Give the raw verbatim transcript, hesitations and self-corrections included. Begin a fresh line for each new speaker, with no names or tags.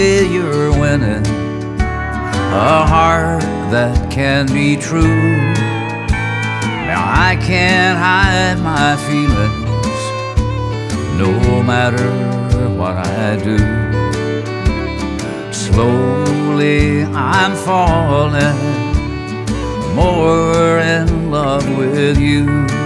you're winning a heart that can be true. Now I can't hide my feelings no matter what I do. Slowly I'm falling more in love with you.